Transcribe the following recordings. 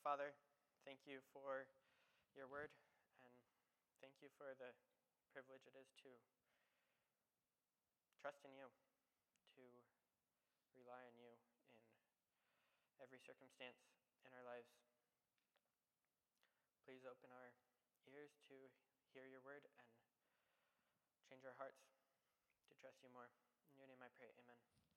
Father, thank you for your word, and thank you for the privilege it is to trust in you, to rely on you in every circumstance in our lives. Please open our ears to hear your word and change our hearts to trust you more. In your name I pray, amen.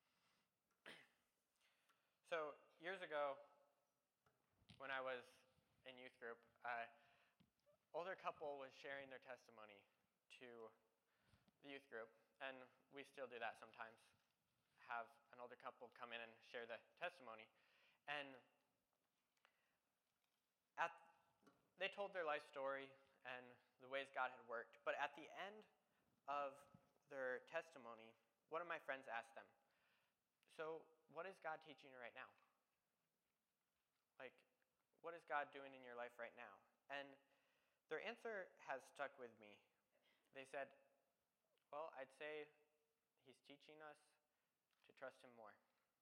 So years ago, when I was in youth group, an older couple was sharing their testimony to the youth group, and we still do that sometimes, have an older couple come in and share the testimony. And they told their life story and the ways God had worked, but at the end of their testimony, one of my friends asked them, "So what is God teaching you right now? What is God doing in your life right now?" And their answer has stuck with me. They said, "Well, I'd say he's teaching us to trust him more."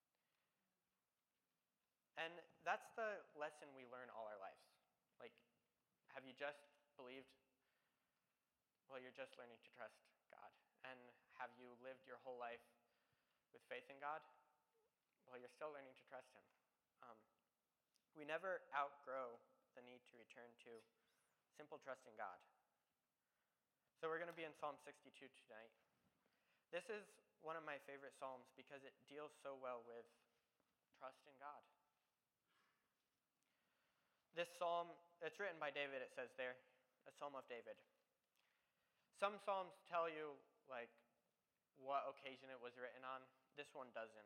And that's the lesson we learn all our lives. Have you just believed? Well, you're just learning to trust God. And have you lived your whole life with faith in God? Well, you're still learning to trust him. We never outgrow the need to return to simple trust in God. So we're going to be in Psalm 62 tonight. This is one of my favorite psalms because it deals so well with trust in God. This psalm, it's written by David, it says there, a psalm of David. Some psalms tell you what occasion it was written on. This one doesn't.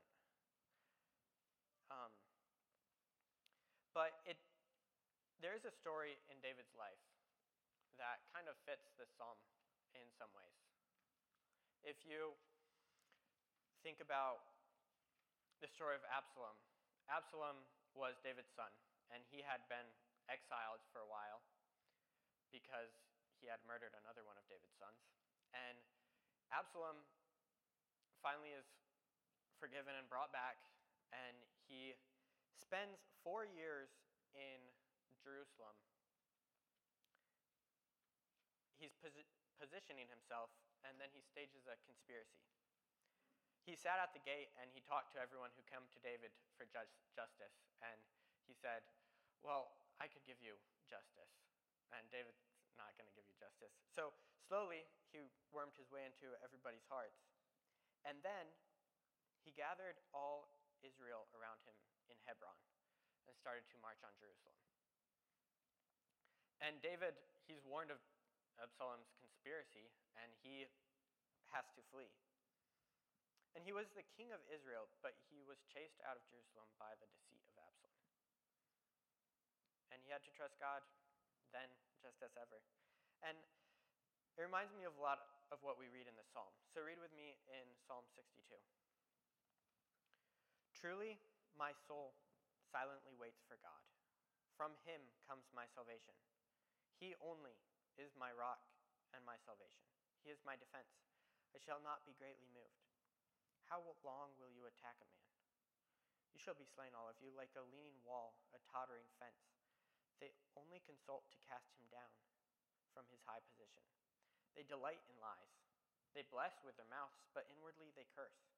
But there is a story in David's life that kind of fits this psalm in some ways. If you think about the story of Absalom, Absalom was David's son, and he had been exiled for a while because he had murdered another one of David's sons. And Absalom finally is forgiven and brought back, and he spends 4 years in Jerusalem. He's positioning himself, and then he stages a conspiracy. He sat at the gate, and he talked to everyone who came to David for justice, and he said, "Well, I could give you justice." And David's not going to give you justice. So slowly, he wormed his way into everybody's hearts. And then he gathered all Israel around him in Hebron and started to march on Jerusalem. And David, he's warned of Absalom's conspiracy, and he has to flee. And he was the king of Israel, but he was chased out of Jerusalem by the deceit of Absalom. And he had to trust God then, just as ever. And it reminds me of a lot of what we read in the psalm. So read with me in Psalm 62. "Truly, my soul silently waits for God. From him comes my salvation. He only is my rock and my salvation. He is my defense. I shall not be greatly moved. How long will you attack a man? You shall be slain, all of you, like a leaning wall, a tottering fence. They only consult to cast him down from his high position. They delight in lies. They bless with their mouths, but inwardly they curse.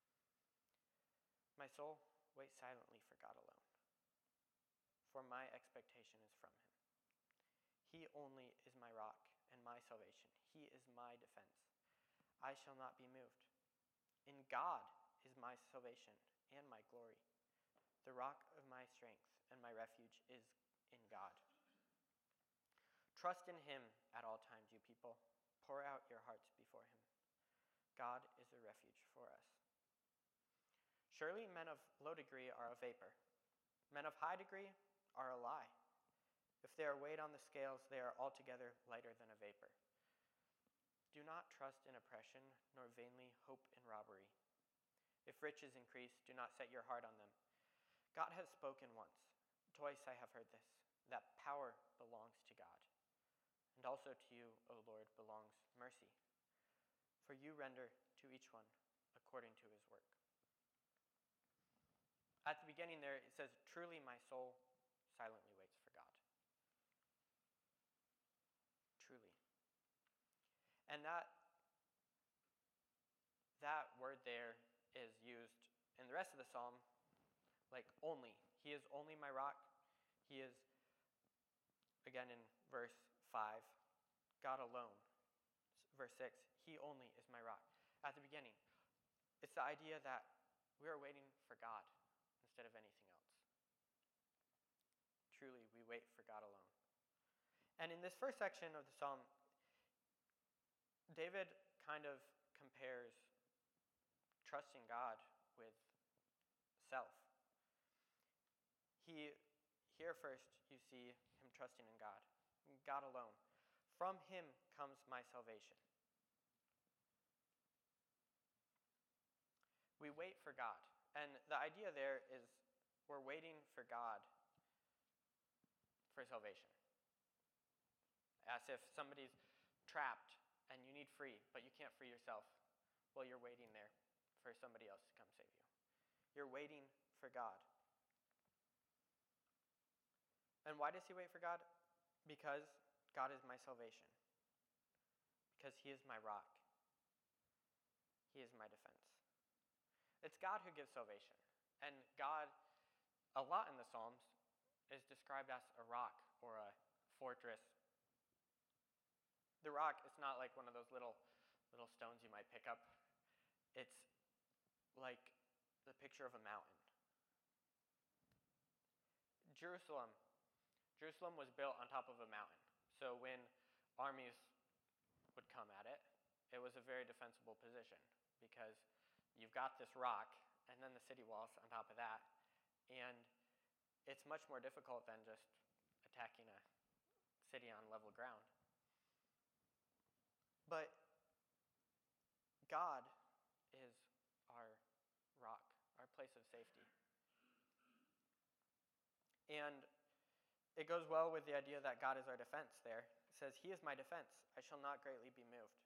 My soul waits silently for God alone, for my expectation is from him. He only is my rock and my salvation. He is my defense. I shall not be moved. In God is my salvation and my glory. The rock of my strength and my refuge is in God. Trust in him at all times, you people. Pour out your hearts before him. God is a refuge for us. Surely men of low degree are a vapor. Men of high degree are a lie. If they are weighed on the scales, they are altogether lighter than a vapor. Do not trust in oppression, nor vainly hope in robbery. If riches increase, do not set your heart on them. God has spoken once. Twice I have heard this, that power belongs to God. And also to you, O Lord, belongs mercy. For you render to each one according to his work. At the beginning there, it says, "Truly my soul silently waits And that word there is used in the rest of the psalm, like only. He is only my rock. He is, again in verse 5, God alone. Verse 6, he only is my rock. At the beginning, it's the idea that we are waiting for God instead of anything else. Truly, we wait for God alone. And in this first section of the psalm, David kind of compares trusting God with self. Here first you see him trusting in God, God alone. From him comes my salvation. We wait for God. And the idea there is we're waiting for God for salvation. As if somebody's trapped and you need free, but you can't free yourself. Well, you're waiting there for somebody else to come save you. You're waiting for God. And why does he wait for God? Because God is my salvation. Because he is my rock. He is my defense. It's God who gives salvation. And God, a lot in the Psalms, is described as a rock or a fortress. The rock is not like one of those little stones you might pick up. It's like the picture of a mountain. Jerusalem was built on top of a mountain. So when armies would come at it, it was a very defensible position because you've got this rock and then the city walls on top of that. And it's much more difficult than just attacking a city on level ground. But God is our rock, our place of safety. And it goes well with the idea that God is our defense there. It says, he is my defense. I shall not greatly be moved.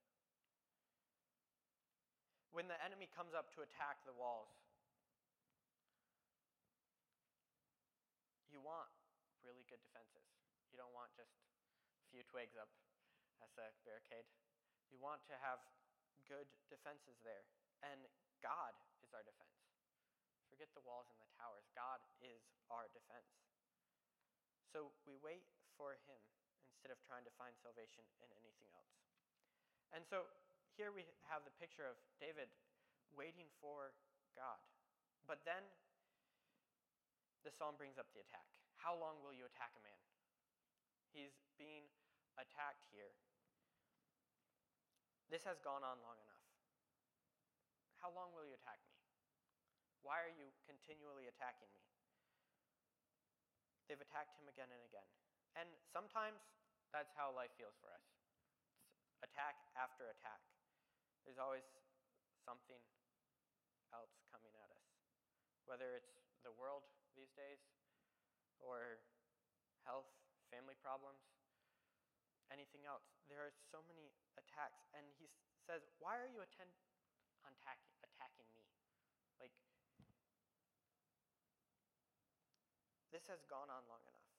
When the enemy comes up to attack the walls, you want really good defenses. You don't want just a few twigs up as a barricade. You want to have good defenses there. And God is our defense. Forget the walls and the towers. God is our defense. So we wait for him instead of trying to find salvation in anything else. And so here we have the picture of David waiting for God. But then the psalm brings up the attack. How long will you attack a man? He's being attacked here. This has gone on long enough. How long will you attack me? Why are you continually attacking me? They've attacked him again and again. And sometimes that's how life feels for us. It's attack after attack. There's always something else coming at us. Whether it's the world these days, or health, family problems, anything else. There are so many attacks. And he says, why are you attacking me? Like, this has gone on long enough.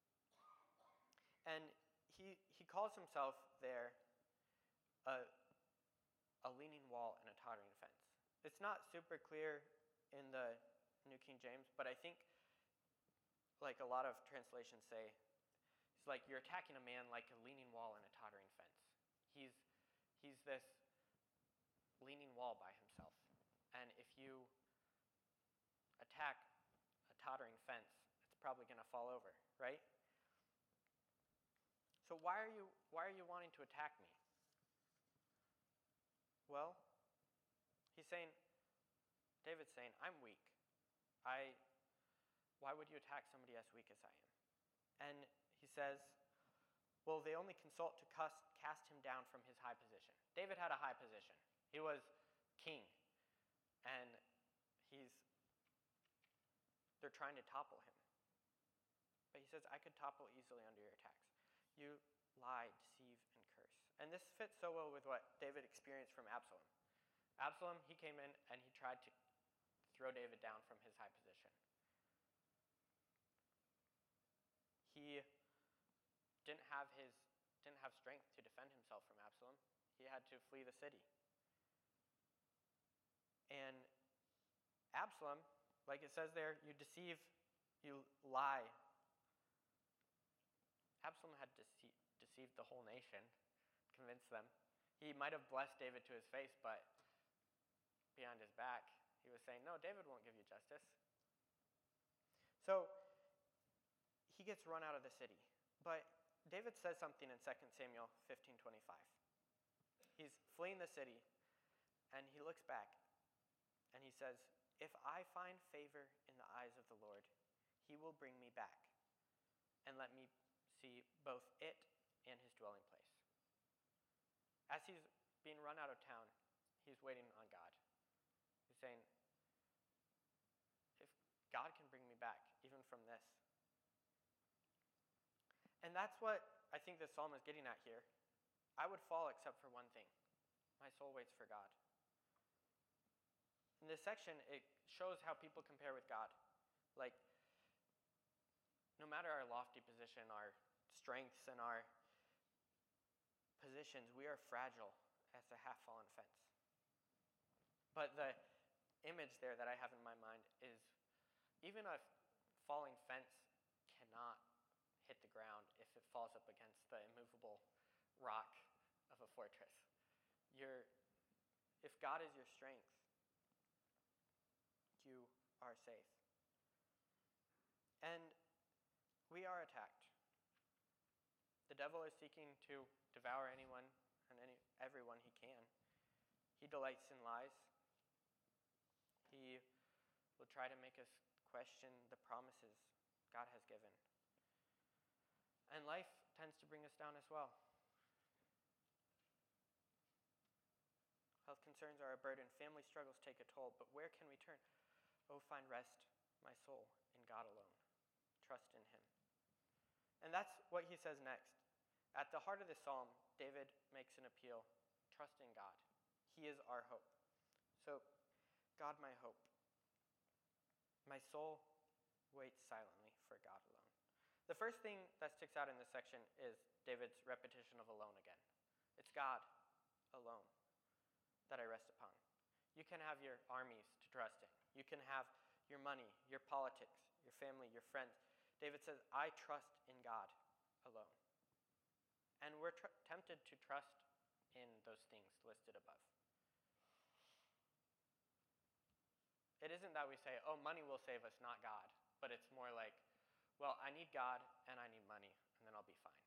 And he calls himself there a leaning wall and a tottering fence. It's not super clear in the New King James, but I think, like a lot of translations say, it's like you're attacking a man like a leaning wall and a tottering fence. He's this leaning wall by himself. And if you attack a tottering fence, it's probably going to fall over, right? So why are you wanting to attack me? Well, David's saying, I'm weak. Why would you attack somebody as weak as I am? And he says, well, they only consult to cast him down from his high position. David had a high position. He was king. And they're trying to topple him. But he says, I could topple easily under your attacks. You lie, deceive, and curse. And this fits so well with what David experienced from Absalom. Absalom, he came in and he tried to throw David down from his high position. He didn't have strength to defend himself from Absalom. he had to flee the city. And Absalom, like it says there, you deceive, you lie. Absalom had deceived the whole nation, convinced them. He might have blessed David to his face, but behind his back, he was saying, no, David won't give you justice. So he gets run out of the city. But David says something in 2 Samuel 15:25. He's fleeing the city, and he looks back, and he says, if I find favor in the eyes of the Lord, he will bring me back and let me see both it and his dwelling place. As he's being run out of town, he's waiting on God. He's saying, if God can bring me back, even from this. And that's what I think this psalm is getting at here. I would fall except for one thing. My soul waits for God. In this section, it shows how people compare with God. Like, no matter our lofty position, our strengths, and our positions, we are fragile as a half-fallen fence. But the image there that I have in my mind is even a falling fence cannot hit the ground if it falls up against the immovable rock of a fortress. If God is your strength, you are safe. And we are attacked. The devil is seeking to devour anyone and everyone he can. He delights in lies. He will try to make us question the promises God has given. And life tends to bring us down as well. Health concerns are a burden. Family struggles take a toll. But where can we turn? Oh, find rest, my soul, in God alone. Trust in him. And that's what he says next. At the heart of this psalm, David makes an appeal. Trust in God. He is our hope. So, God, my hope. My soul waits silently for God alone. The first thing that sticks out in this section is David's repetition of alone again. It's God alone that I rest upon. You can have your armies to trust in. You can have your money, your politics, your family, your friends. David says, I trust in God alone. And we're tempted to trust in those things listed above. It isn't that we say, oh, money will save us, not God. But it's more like, well, I need God and I need money, and then I'll be fine.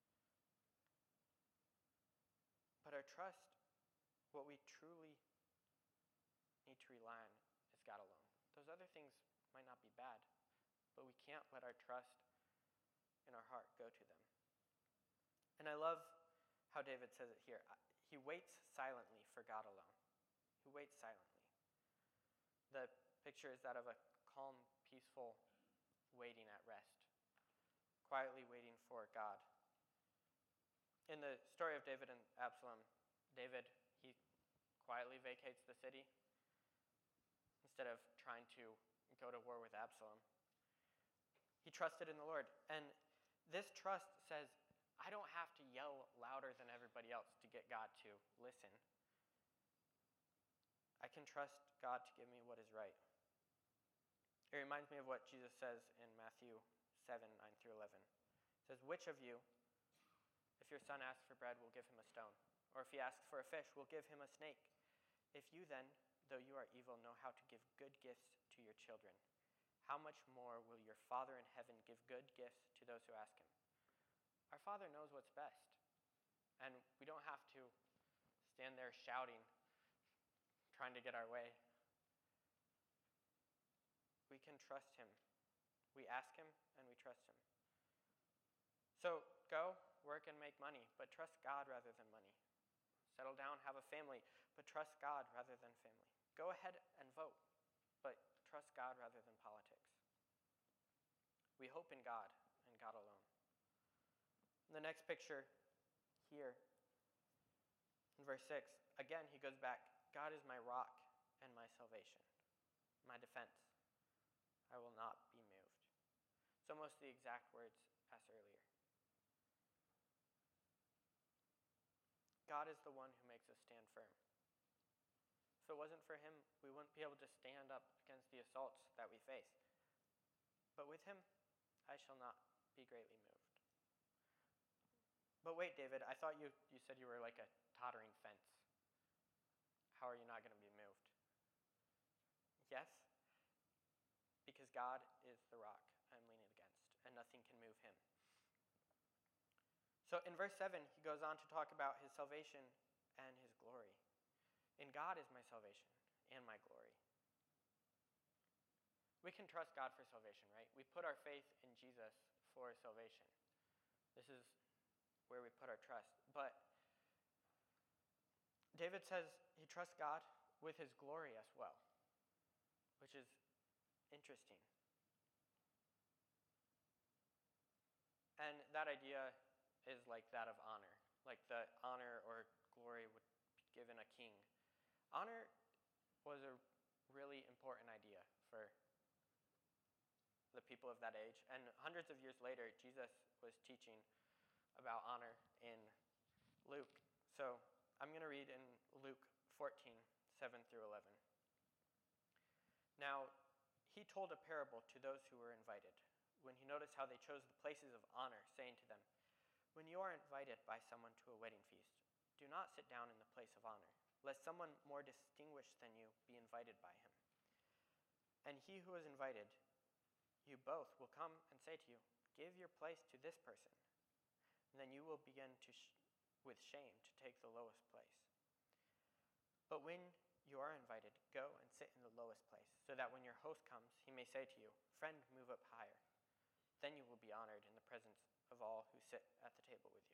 But our trust, what we truly need to rely on, is God alone. Those other things might not be bad, but we can't let our trust in our heart go to them. And I love how David says it here. He waits silently for God alone. He waits silently. The picture is that of a calm, peaceful waiting at rest, quietly waiting for God. In the story of David and Absalom, David, he quietly vacates the city instead of trying to go to war with Absalom. He trusted in the Lord. And this trust says, I don't have to yell louder than everybody else to get God to listen. I can trust God to give me what is right. It reminds me of what Jesus says in Matthew 7, 9 through 11. It says, which of you, if your son asks for bread, will give him a stone? Or if he asks for a fish, will give him a snake? If you then, though you are evil, know how to give good gifts to your children, how much more will your Father in heaven give good gifts to those who ask him? Our Father knows what's best. And we don't have to stand there shouting, trying to get our way. We can trust him. We ask him and we trust him. So go, work, and make money, but trust God rather than money. Settle down, have a family, but trust God rather than family. Go ahead and vote, but trust God rather than politics. We hope in God and God alone. In the next picture here, in verse 6, again he goes back. God is my rock and my salvation, my defense. I will not be moved. It's almost the exact words as earlier. God is the one who makes us stand firm. If it wasn't for him, we wouldn't be able to stand up against the assaults that we face. But with him, I shall not be greatly moved. But wait, David, I thought you said you were like a tottering fence. How are you not going to be moved? Yes, because God is the rock I'm leaning against, and nothing can move him. So in verse 7, he goes on to talk about his salvation and his glory. In God is my salvation and my glory. We can trust God for salvation, right? We put our faith in Jesus for salvation. This is where we put our trust. But David says he trusts God with his glory as well, which is interesting. And that idea is like that of honor, like the honor or glory would be given a king. Honor was a really important idea for the people of that age. And hundreds of years later, Jesus was teaching about honor in Luke. So I'm going to read in Luke 14, 7 through 11. Now, he told a parable to those who were invited, when he noticed how they chose the places of honor, saying to them, "When you are invited by someone to a wedding feast, do not sit down in the place of honor, lest someone more distinguished than you be invited by him. And he who is invited, you both will come and say to you, 'Give your place to this person.' And then you will begin with shame to take the lowest place. But when you are invited, go and sit in the lowest place, so that when your host comes, he may say to you, 'Friend, move up higher.' Then you will be honored in the presence of all who sit at the table with you.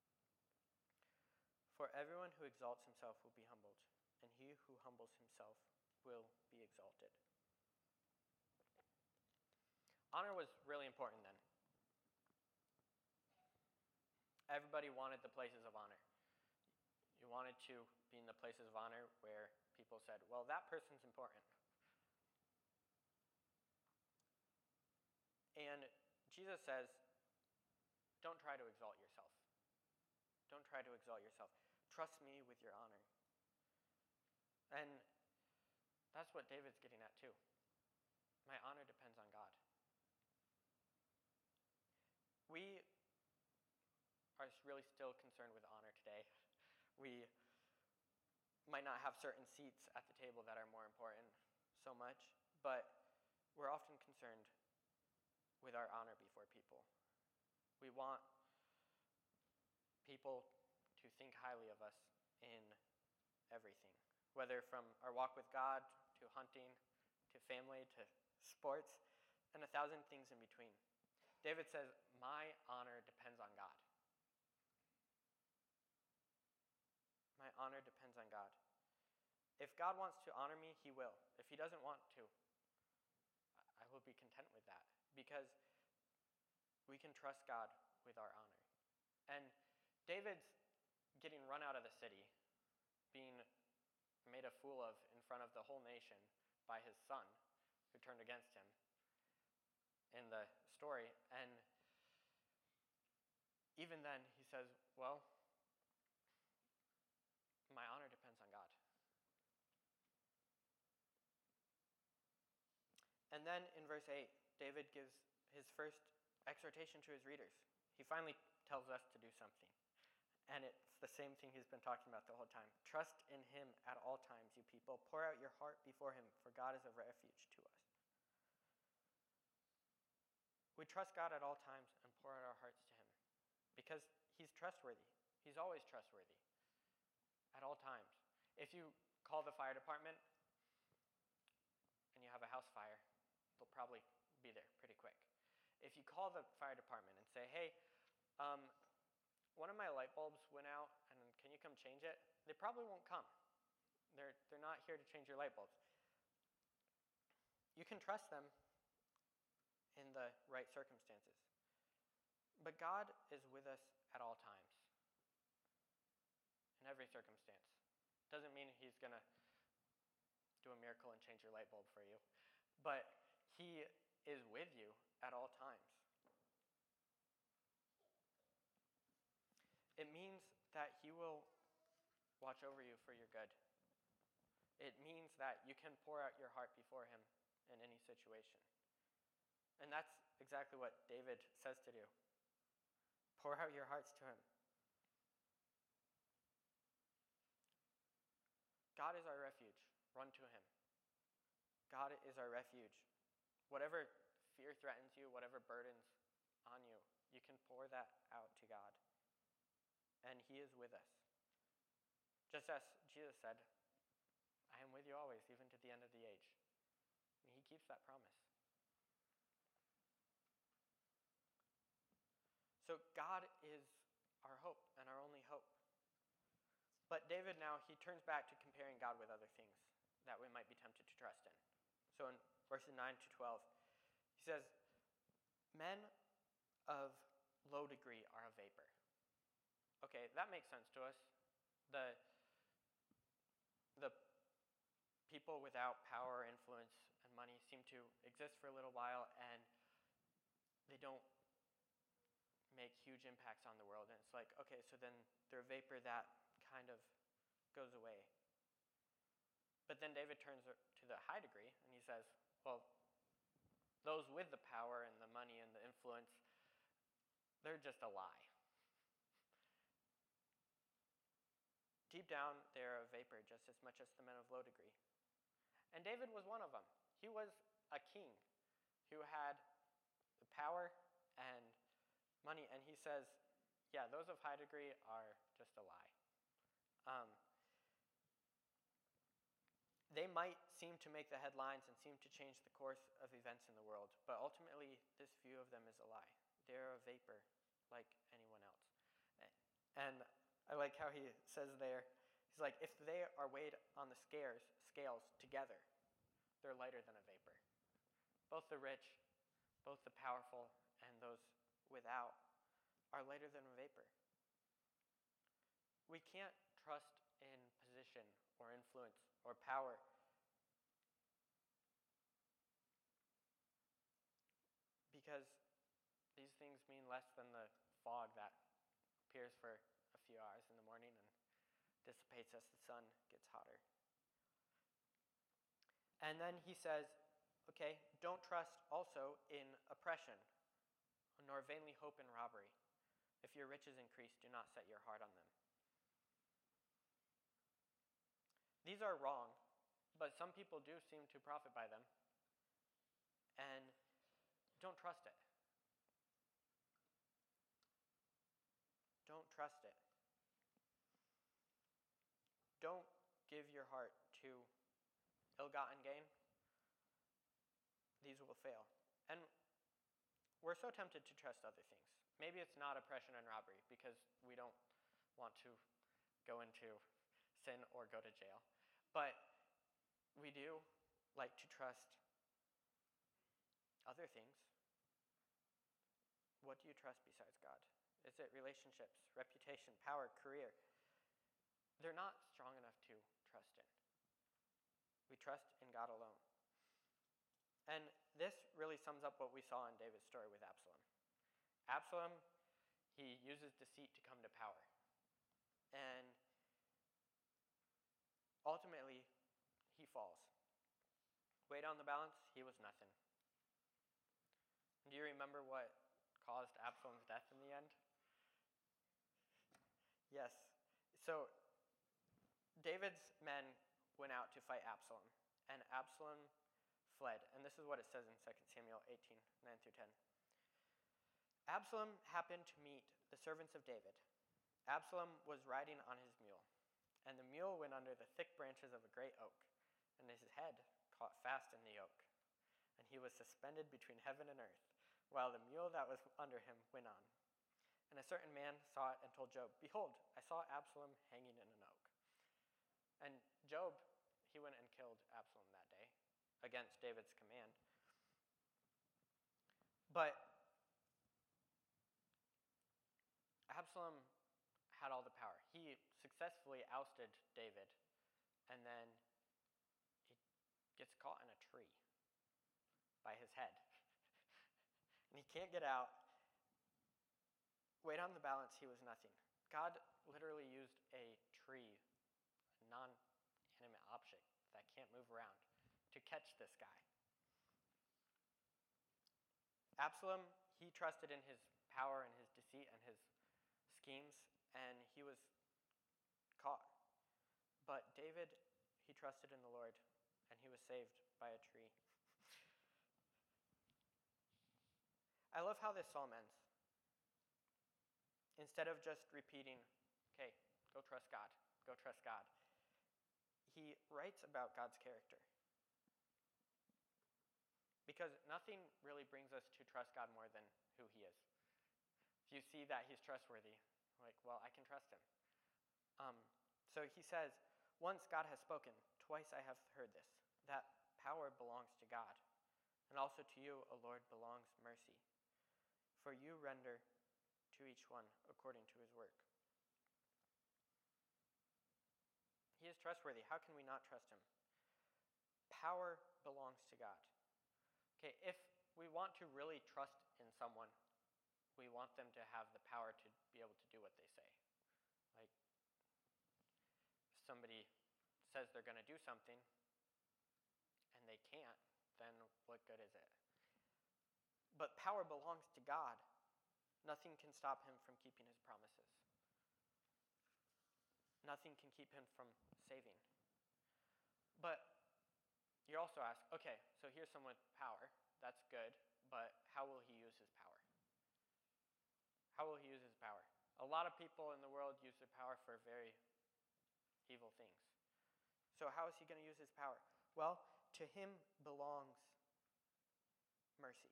For everyone who exalts himself will be humbled, and he who humbles himself will be exalted." Honor was really important then. Everybody wanted the places of honor. You wanted to be in the places of honor where people said, well, that person's important. And Jesus says, don't try to exalt yourself. Don't try to exalt yourself. Trust me with your honor. And that's what David's getting at too. My honor depends on God. We are really still concerned with honor today. We might not have certain seats at the table that are more important so much, but we're often concerned with our honor before people. We want people to think highly of us in everything, whether from our walk with God to hunting to family to sports and 1,000 things in between. David says, my honor depends on God. My honor depends on God. If God wants to honor me, he will. If he doesn't want to, I will be content with that, because we can trust God with our honor. And David's getting run out of the city, being made a fool of in front of the whole nation by his son, who turned against him in the story. And even then, he says, well, my honor depends on God. And then in verse 8, David gives his first exhortation to his readers. He finally tells us to do something. And it's the same thing he's been talking about the whole time. Trust in him at all times, you people. Pour out your heart before him, for God is a refuge to us. We trust God at all times and pour out our hearts to him, because he's trustworthy. He's always trustworthy at all times. If you call the fire department and you have a house fire, they'll probably be there pretty quick. If you call the fire department and say, hey, one of my light bulbs went out, and can you come change it? They probably won't come. They're not here to change your light bulbs. You can trust them in the right circumstances. But God is with us at all times, in every circumstance. Doesn't mean he's going to do a miracle and change your light bulb for you, but he is with you at all times. It means that he will watch over you for your good. It means that you can pour out your heart before him in any situation. And that's exactly what David says to do. Pour out your hearts to him. God is our refuge. Run to him. God is our refuge. Whatever fear threatens you, whatever burdens on you, you can pour that out to God. And he is with us. Just as Jesus said, I am with you always, even to the end of the age. And he keeps that promise. So God is our hope and our only hope. But David now, he turns back to comparing God with other things that we might be tempted to trust in. So in verses 9 to 12, he says, men of low degree are a vapor. Okay, that makes sense to us. The people without power, influence, and money seem to exist for a little while, and they don't make huge impacts on the world. And it's like, okay, so then they're a vapor that kind of goes away. But then David turns to the high degree, and he says, well, those with the power and the money and the influence, they're just a lie. Deep down, they're a vapor just as much as the men of low degree. And David was one of them. He was a king who had the power and money, and he says, yeah, those of high degree are just a lie. They might seem to make the headlines and seem to change the course of events in the world, but ultimately this view of them is a lie. They're a vapor like anyone else. And I like how he says there, he's like, if they are weighed on the scales together, they're lighter than a vapor. Both the rich, both the powerful, and those without are lighter than a vapor. We can't trust in position or influence or power because these things mean less than the fog that appears for a few hours in the morning and dissipates as the sun gets hotter. And then he says, okay, don't trust also in oppression, nor vainly hope in robbery. If your riches increase, do not set your heart on them. These are wrong, but some people do seem to profit by them. And don't trust it. Don't trust it. Don't give your heart to ill-gotten gain. These will fail. And we're so tempted to trust other things. Maybe it's not oppression and robbery because we don't want to go into sin or go to jail. But we do like to trust other things. What do you trust besides God? Is it relationships, reputation, power, career? They're not strong enough to trust in. We trust in God alone. And this really sums up what we saw in David's story with Absalom. Absalom, he uses deceit to come to power. And ultimately, he falls. Weighed on the balance, he was nothing. Do you remember what caused Absalom's death in the end? Yes. So David's men went out to fight Absalom, and Absalom fled. And this is what it says in 2 Samuel 18, 9 through 10. Absalom happened to meet the servants of David. Absalom was riding on his mule, and the mule went under the thick branches of a great oak, and his head caught fast in the oak, and he was suspended between heaven and earth, while the mule that was under him went on. And a certain man saw it and told Job, "Behold, I saw Absalom hanging in an oak." And Job, he went and killed Absalom that day against David's command. But Absalom had all the power. He successfully ousted David, and then he gets caught in a tree by his head. And he can't get out. Weighed on the balance, he was nothing. God literally used a tree non-animate object that can't move around to catch this guy. Absalom, he trusted in his power and his deceit and his schemes, and he was caught. But David, he trusted in the Lord, and he was saved by a tree. I love how this psalm ends. Instead of just repeating, okay, go trust God, he writes about God's character. Because nothing really brings us to trust God more than who he is. If you see that he's trustworthy, like, well, I can trust him. So he says, once God has spoken, twice I have heard this, that power belongs to God, and also to you, O Lord, belongs mercy. For you render to each one according to his work. He is trustworthy. How can we not trust him? Power belongs to God. Okay, if we want to really trust in someone, we want them to have the power to be able to do what they say. Like, if somebody says they're going to do something and they can't, then what good is it? But power belongs to God. Nothing can stop him from keeping his promises. Nothing can keep him from saving. But you also ask, okay, so here's someone with power. That's good, but how will he use his power? How will he use his power? A lot of people in the world use their power for very evil things. So how is he going to use his power? Well, to him belongs mercy.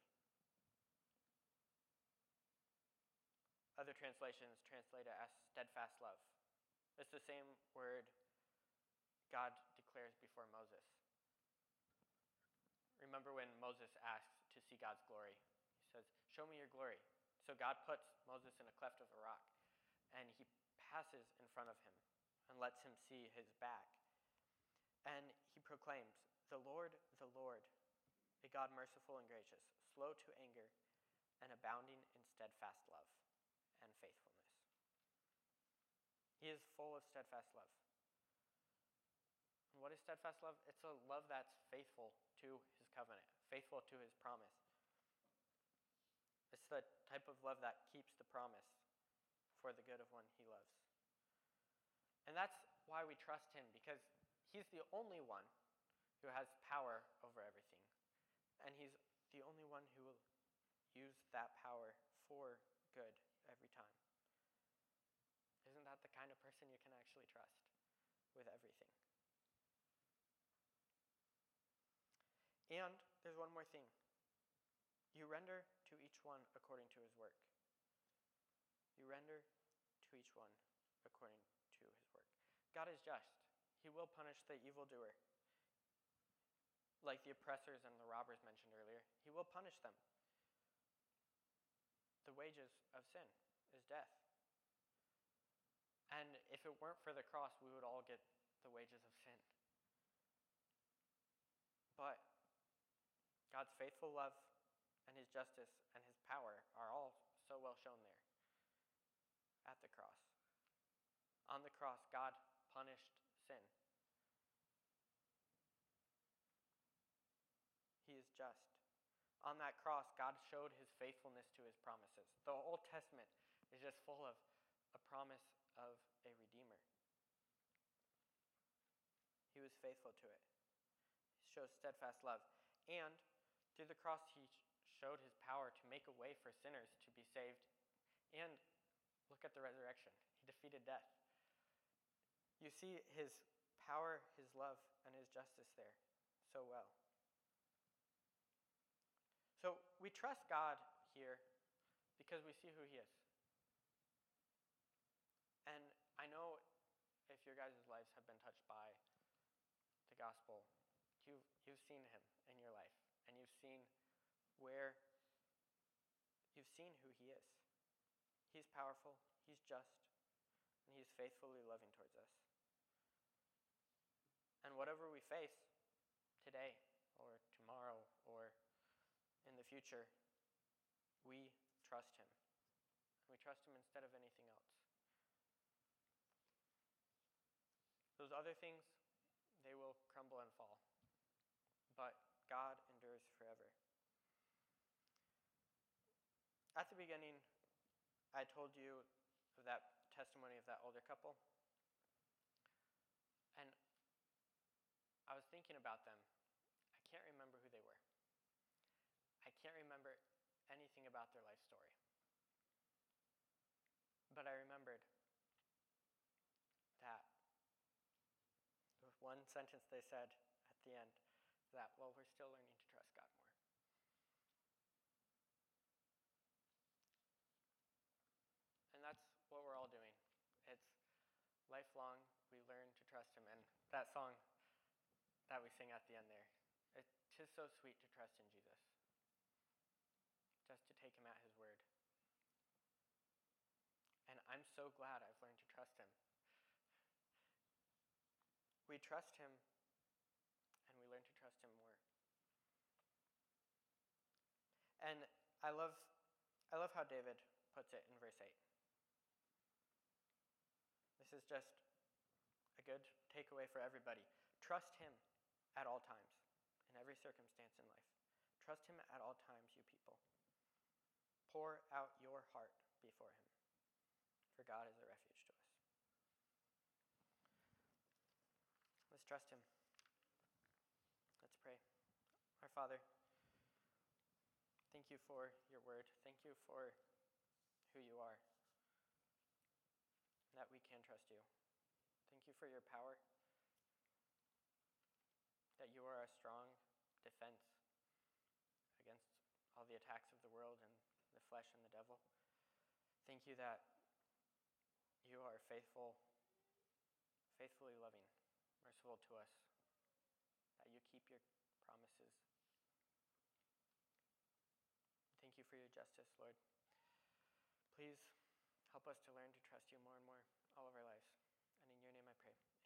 Other translations translate it as steadfast love. It's the same word God declares before Moses. Remember when Moses asked to see God's glory? He says, show me your glory. So God puts Moses in a cleft of a rock, and he passes in front of him and lets him see his back. And he proclaims, the Lord, a God merciful and gracious, slow to anger, and abounding in steadfast love and faithfulness. He is full of steadfast love. And what is steadfast love? It's a love that's faithful to his covenant, faithful to his promise. It's the type of love that keeps the promise for the good of one he loves. And that's why we trust him, because he's the only one who has power over everything. And he's the only one who will use that power for good every time. Isn't that the kind of person you can actually trust with everything? And there's one more thing. You render to each one according to his work. You render to each one according to his work. God is just. He will punish the evildoer. Like the oppressors and the robbers mentioned earlier, he will punish them. The wages of sin is death. And if it weren't for the cross, we would all get the wages of sin. But God's faithful love and his justice and his power are all so well shown there at the cross. On the cross, God punished sin. He is just. On that cross, God showed his faithfulness to his promises. The Old Testament is just full of a promise of a Redeemer. He was faithful to it. He shows steadfast love. And through the cross, he showed his power to make a way for sinners to be saved. And look at the resurrection. He defeated death. You see his power, his love, and his justice there so well. So we trust God here because we see who he is. And I know if your guys' lives have been touched by the gospel, you've seen him in your life, and you've seen who he is. He's powerful, he's just, and he's faithfully loving towards us. And whatever we face today or tomorrow or in the future, we trust him. And we trust him instead of anything else. Those other things, they will crumble and fall. But God endures forever. At the beginning, I told you of that testimony of that older couple. And I was thinking about them. I can't remember who they were. I can't remember anything about their life story. But I remembered that one sentence they said at the end, that, well, we're still learning to trust God more. And that's what we're all doing. It's lifelong, we learn to trust him. And that song that we sing at the end there, it's just so sweet to trust in Jesus. Just to take him at his word. And I'm so glad I've learned to trust him. We trust him, and we learn to trust him more. And I love how David puts it in verse 8. This is just a good takeaway for everybody. Trust him at all times, in every circumstance in life. Trust him at all times, you people. Pour out your heart before him, for God is a refuge to us. Let's trust him. Let's pray. Our Father, thank you for your word. Thank you for who you are, and that we can trust you. Thank you for your power, that you are a strong defense against all the attacks of the world and the flesh and the devil. Thank you that you are faithfully loving, merciful to us, that you keep your promises. Thank you for your justice, Lord. Please help us to learn to trust you more and more all of our lives. And in your name I pray.